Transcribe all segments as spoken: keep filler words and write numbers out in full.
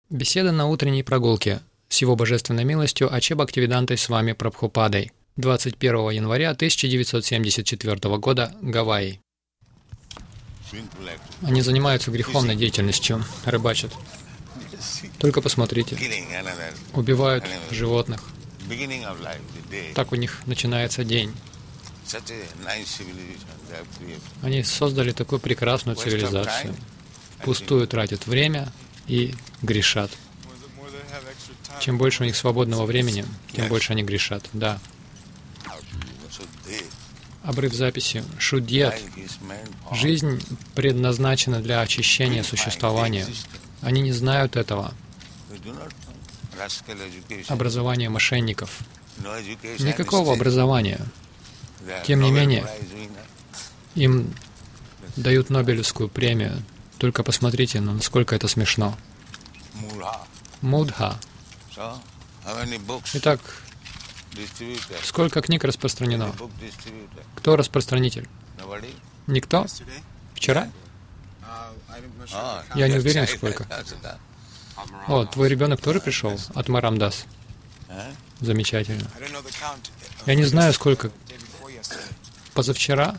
Беседа на утренней прогулке. С его божественной милостью Аче Бхактивидантой с вами Прабхупадой. двадцать первого января тысяча девятьсот семьдесят четвёртого года, Гавайи. Они занимаются греховной деятельностью, рыбачат. Только посмотрите. Убивают животных. Так у них начинается день. Они создали такую прекрасную цивилизацию. Впустую тратят время и грешат. Чем больше у них свободного времени, тем больше они грешат. Да. Обрыв записи. Шудьет. Жизнь предназначена для очищения существования. Они не знают этого. Образование мошенников. Никакого образования. Тем не менее, им дают Нобелевскую премию. Только посмотрите, ну, насколько это смешно. Мудха. Итак, сколько книг распространено? Кто распространитель? Никто? Вчера? Я не уверен, сколько. О, твой ребенок тоже пришел от Марамдас? Замечательно. Я не знаю, сколько. Позавчера,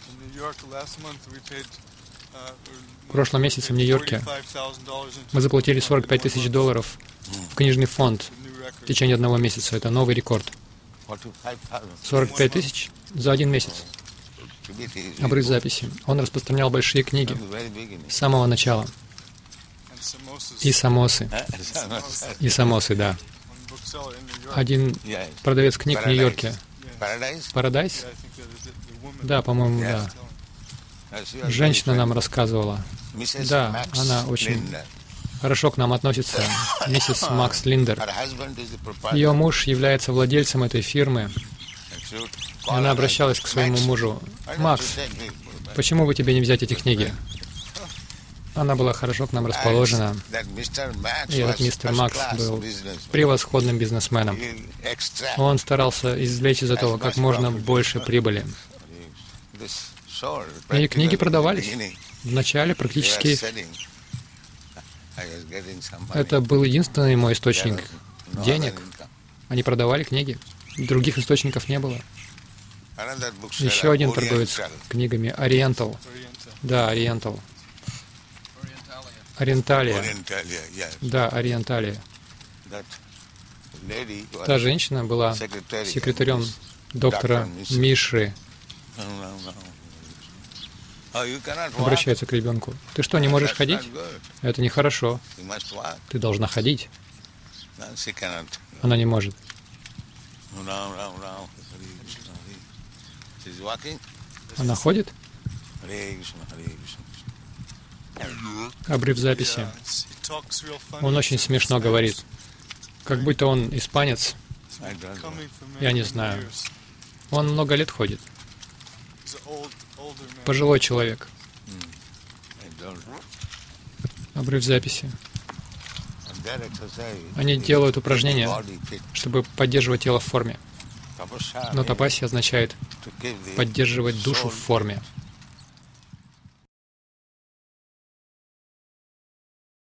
в прошлом месяце в Нью-Йорке, мы заплатили сорок пять тысяч долларов в книжный фонд в течение одного месяца. Это новый рекорд. сорок пять тысяч за один месяц. Обрыв записи. Он распространял большие книги с самого начала. И самосы. И самосы, да. Один продавец книг в Нью-Йорке. Парадайз? Да, по-моему, да. Женщина нам рассказывала. Да, она очень хорошо к нам относится. Миссис Макс Линдер. Ее муж является владельцем этой фирмы. И она обращалась к своему мужу. «Макс, почему бы тебе не взять эти книги?» Она была хорошо к нам расположена. И этот мистер Макс был превосходным бизнесменом. Он старался извлечь из этого как можно больше прибыли. И книги продавались. Вначале практически это был единственный мой источник денег. Они продавали книги. Других источников не было. Еще один торговец книгами. Ориентал. Да, Ориентал. Ориенталия. Да, Ориенталия. Та женщина была секретарем доктора Мишры. Обращается к ребенку. Ты что, не можешь ходить? Это нехорошо. Ты должна ходить. Она не может. Она ходит? Обрыв записи. Он очень смешно говорит. Как будто он испанец. Я не знаю. Он много лет ходит. Пожилой человек. Обрыв записи. Они делают упражнения, чтобы поддерживать тело в форме. Но тапаси означает поддерживать душу в форме.